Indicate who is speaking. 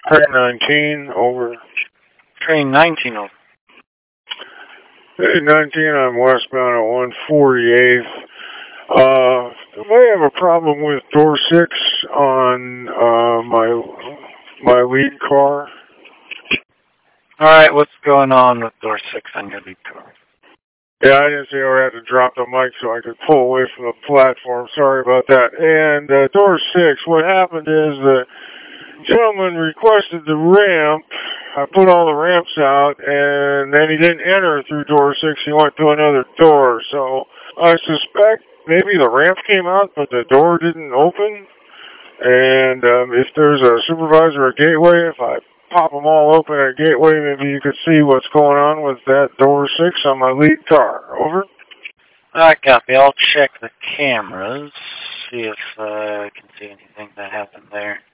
Speaker 1: Train 19, over.
Speaker 2: Train 19, over.
Speaker 1: Hey, 19, I'm westbound at 148th. I may have a problem with door 6 on my lead car.
Speaker 2: Alright, what's going on with door 6 on your lead car?
Speaker 1: Yeah, I didn't see I had to drop the mic so I could pull away from the platform. Sorry about that. And door 6, what happened is the gentleman requested the ramp. I put all the ramps out, and then he didn't enter through door 6. He went to another door. So I suspect maybe the ramp came out, but the door didn't open. And if there's a supervisor or gateway, if I pop them all open at gateway, maybe you could see what's going on with that door 6 on my lead car. Over.
Speaker 2: Alright, copy. I'll check the cameras, see if I can see anything that happened there.